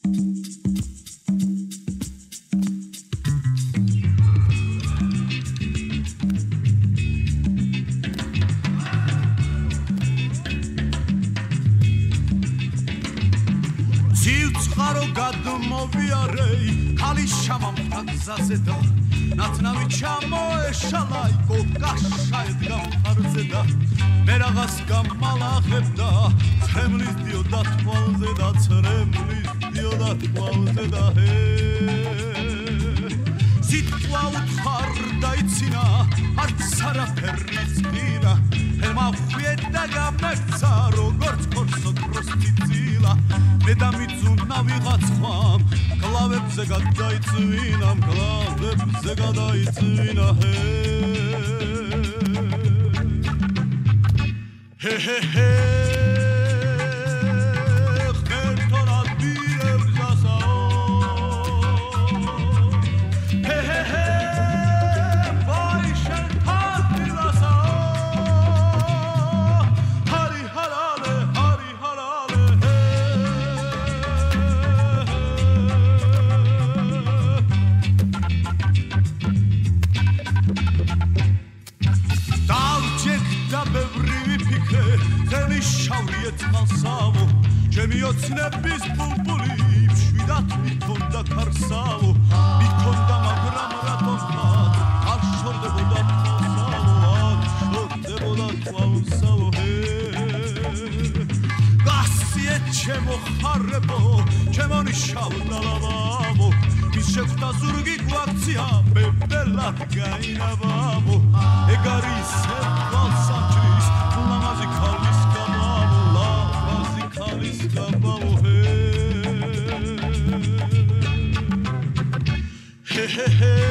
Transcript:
Ცივწყარო გადმოვიარე ქალის შამამთა გზაზე და ნათნამი ჩამოეშალაიკო გაშაედგა მხარზე და მე რაღაც გამალახებდა ცრემლის დიოდა თვალზე და ცრემლის დიოდა თვალზე და სიტყვა უთხარდა იცინა არც არაფერის გირა ელმა ხვიედა გამექცა როგორც ქორსოკროს მიწილა მე დამიწუნა ვიღაც ხმამ კლავებზე გადაიწვინა კლავებზე გადაიწვინა ჰე ჰე ჰე წყალსავო ჩემი ოცნების ბულბული მშვიდად მიქონდა ქარსავო მიქონდა მაგრამ რატომღაც არ შორდებოდა თვალსავო არ შორდებოდა თვალსავო გასიეთ ჩემო ხარებო ჩემო ნიშავნალავავო ის შეხვდა ზურგი გვაქცია მე ბელად გაინავავო ეგ არის თვალსამჭრის ლამაზი ქალის Hey, hey, hey.